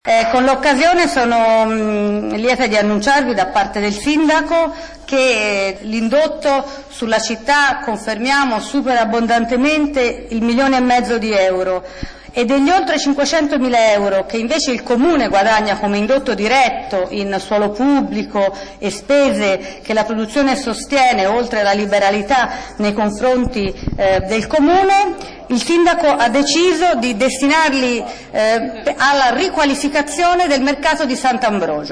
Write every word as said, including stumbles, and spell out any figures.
Eh, con l'occasione sono mh, lieta di annunciarvi da parte del Sindaco che l'indotto sulla città, confermiamo, supera abbondantemente il milione e mezzo di euro e degli oltre cinquecentomila euro che invece il Comune guadagna come indotto diretto in suolo pubblico e spese che la produzione sostiene, oltre alla liberalità nei confronti eh, del Comune. Il Sindaco ha deciso di destinarli eh, alla riqualificazione del mercato di Sant'Ambrogio.